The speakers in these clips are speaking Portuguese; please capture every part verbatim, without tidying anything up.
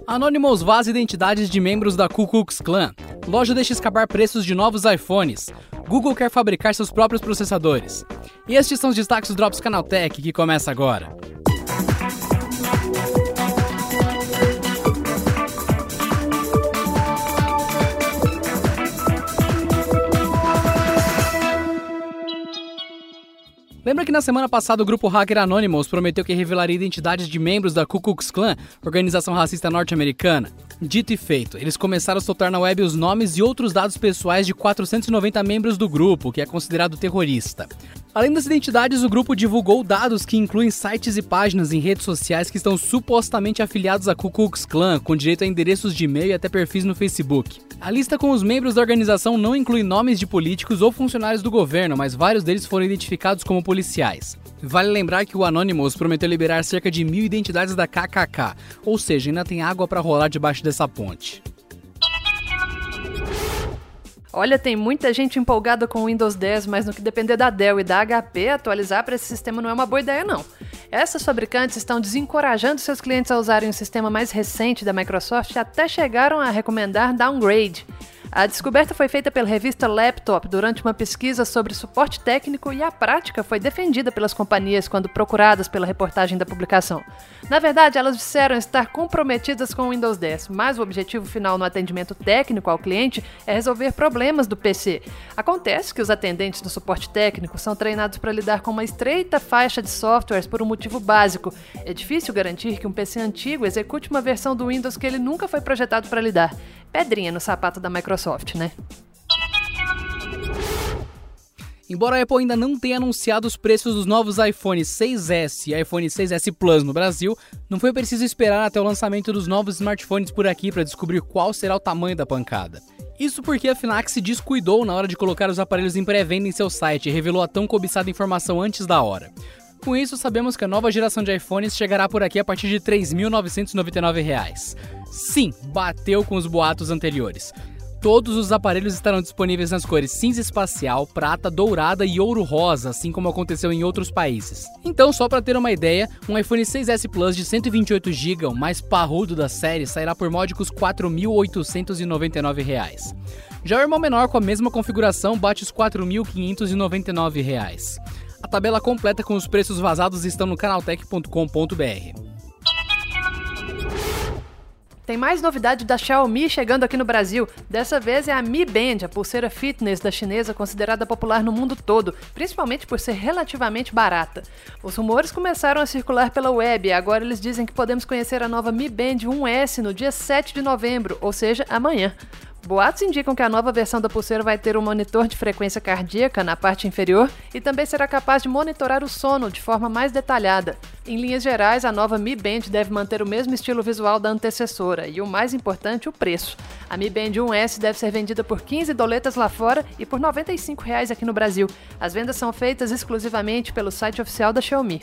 Anonymous vaza identidades de membros da Ku Klux Klan. Loja deixa escapar preços de novos iPhones. Google quer fabricar seus próprios processadores. E estes são os destaques do Drops Canaltech, que começa agora. Lembra que na semana passada o grupo hacker Anonymous prometeu que revelaria identidades de membros da Ku Klux Klan, organização racista norte-americana? Dito e feito, eles começaram a soltar na web os nomes e outros dados pessoais de quatrocentos e noventa membros do grupo, que é considerado terrorista. Além das identidades, o grupo divulgou dados que incluem sites e páginas em redes sociais que estão supostamente afiliados à Ku Klux Klan, com direito a endereços de e-mail e até perfis no Facebook. A lista com os membros da organização não inclui nomes de políticos ou funcionários do governo, mas vários deles foram identificados como policiais. Vale lembrar que o Anonymous prometeu liberar cerca de mil identidades da K K K, ou seja, ainda tem água para rolar debaixo dessa ponte. Olha, tem muita gente empolgada com o Windows dez, mas no que depender da Dell e da H P, atualizar para esse sistema não é uma boa ideia não. Essas fabricantes estão desencorajando seus clientes a usarem o sistema mais recente da Microsoft e até chegaram a recomendar downgrade. A descoberta foi feita pela revista Laptop durante uma pesquisa sobre suporte técnico e a prática foi defendida pelas companhias quando procuradas pela reportagem da publicação. Na verdade, elas disseram estar comprometidas com o Windows dez, mas o objetivo final no atendimento técnico ao cliente é resolver problemas do P C. Acontece que os atendentes do suporte técnico são treinados para lidar com uma estreita faixa de softwares por um motivo básico. É difícil garantir que um P C antigo execute uma versão do Windows que ele nunca foi projetado para lidar. Pedrinha no sapato da Microsoft, né? Embora a Apple ainda não tenha anunciado os preços dos novos iPhone seis S e iPhone seis S Plus no Brasil, não foi preciso esperar até o lançamento dos novos smartphones por aqui para descobrir qual será o tamanho da pancada. Isso porque a Fnac se descuidou na hora de colocar os aparelhos em pré-venda em seu site e revelou a tão cobiçada informação antes da hora. Com isso, sabemos que a nova geração de iPhones chegará por aqui a partir de três mil novecentos e noventa e nove reais. Sim, bateu com os boatos anteriores. Todos os aparelhos estarão disponíveis nas cores cinza espacial, prata, dourada e ouro rosa, assim como aconteceu em outros países. Então, só para ter uma ideia, um iPhone seis S Plus de cento e vinte e oito gigabytes, o mais parrudo da série, sairá por módicos quatro mil oitocentos e noventa e nove reais. Já o irmão menor com a mesma configuração bate os quatro mil quinhentos e noventa e nove reais. A tabela completa com os preços vazados estão no canaltech ponto com ponto b r. Tem mais novidade da Xiaomi chegando aqui no Brasil. Dessa vez é a Mi Band, a pulseira fitness da chinesa considerada popular no mundo todo, principalmente por ser relativamente barata. Os rumores começaram a circular pela web e agora eles dizem que podemos conhecer a nova Mi Band um S no dia sete de novembro, ou seja, amanhã. Boatos indicam que a nova versão da pulseira vai ter um monitor de frequência cardíaca na parte inferior e também será capaz de monitorar o sono de forma mais detalhada. Em linhas gerais, a nova Mi Band deve manter o mesmo estilo visual da antecessora e, o mais importante, o preço. A Mi Band um S deve ser vendida por quinze doletas lá fora e por noventa e cinco reais aqui no Brasil. As vendas são feitas exclusivamente pelo site oficial da Xiaomi.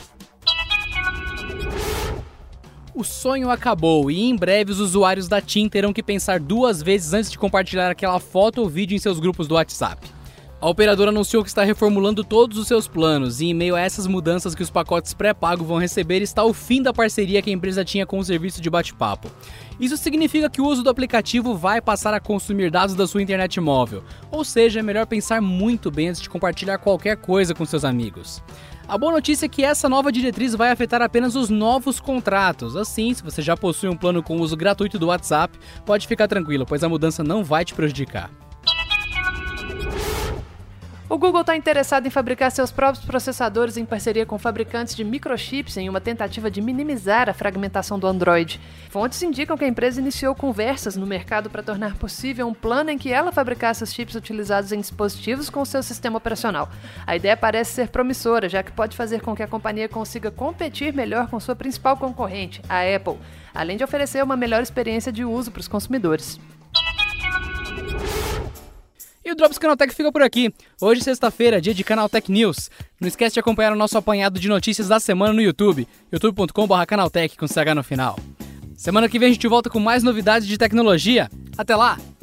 O sonho acabou e em breve os usuários da TIM terão que pensar duas vezes antes de compartilhar aquela foto ou vídeo em seus grupos do WhatsApp. A operadora anunciou que está reformulando todos os seus planos e em meio a essas mudanças que os pacotes pré-pago vão receber está o fim da parceria que a empresa tinha com o serviço de bate-papo. Isso significa que o uso do aplicativo vai passar a consumir dados da sua internet móvel, ou seja, é melhor pensar muito bem antes de compartilhar qualquer coisa com seus amigos. A boa notícia é que essa nova diretriz vai afetar apenas os novos contratos. Assim, se você já possui um plano com uso gratuito do WhatsApp, pode ficar tranquilo, pois a mudança não vai te prejudicar. O Google está interessado em fabricar seus próprios processadores em parceria com fabricantes de microchips em uma tentativa de minimizar a fragmentação do Android. Fontes indicam que a empresa iniciou conversas no mercado para tornar possível um plano em que ela fabricasse os chips utilizados em dispositivos com seu sistema operacional. A ideia parece ser promissora, já que pode fazer com que a companhia consiga competir melhor com sua principal concorrente, a Apple, além de oferecer uma melhor experiência de uso para os consumidores. E o Drops Canaltech fica por aqui. Hoje, sexta-feira, dia de Canaltech News. Não esquece de acompanhar o nosso apanhado de notícias da semana no YouTube, youtube ponto com barra canaltech com C H no final. Semana que vem a gente volta com mais novidades de tecnologia. Até lá!